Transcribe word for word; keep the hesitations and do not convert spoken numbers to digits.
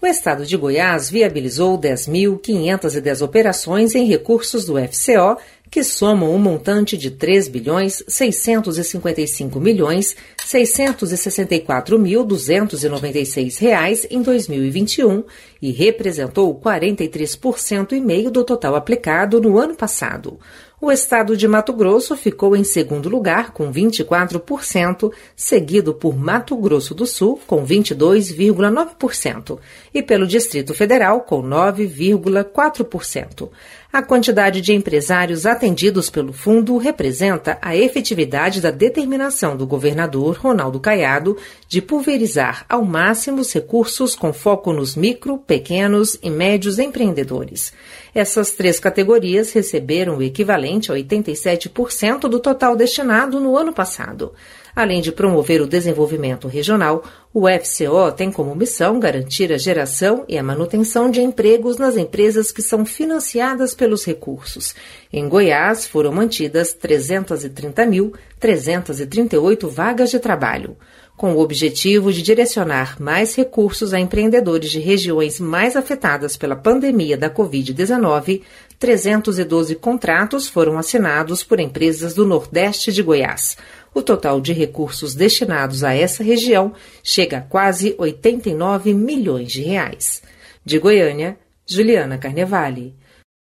estado de Goiás viabilizou dez mil quinhentas e dez operações em recursos do F C O, que somam um montante de três bilhões seiscentos e cinquenta e cinco milhões seiscentos e sessenta e quatro mil duzentos e noventa e seis reais em dois mil e vinte e um e representou quarenta e três por cento e meio do total aplicado no ano passado. O estado de Mato Grosso ficou em segundo lugar, com vinte e quatro por cento, seguido por Mato Grosso do Sul, com vinte e dois vírgula nove por cento, e pelo Distrito Federal, com nove vírgula quatro por cento. A quantidade de empresários atendidos pelo fundo representa a efetividade da determinação do governador Ronaldo Caiado de pulverizar ao máximo os recursos com foco nos micro, pequenos e médios empreendedores. Essas três categorias receberam o equivalente a oitenta e sete por cento do total destinado no ano passado. Além de promover o desenvolvimento regional, o F C O tem como missão garantir a geração e a manutenção de empregos nas empresas que são financiadas pelos recursos. Em Goiás, foram mantidas trezentas e trinta mil trezentas e trinta e oito vagas de trabalho. Com o objetivo de direcionar mais recursos a empreendedores de regiões mais afetadas pela pandemia da covid dezenove, trezentos e doze contratos foram assinados por empresas do Nordeste de Goiás. O total de recursos destinados a essa região chega a quase oitenta e nove milhões de reais. De Goiânia, Juliana Carnevale.